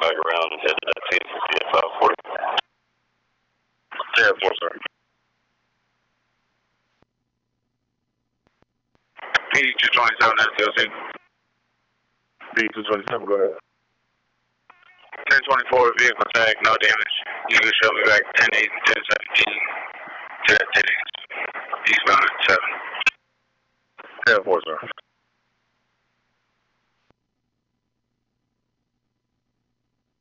back around and head to that TNCC at 540. Yeah, 4, sir. P227 SLC. P227, go ahead. 1024 vehicle tag, no damage. You can show me back 10-8, 10-17 to that 10-8. Eastbound at 7. Yeah, 4, sir.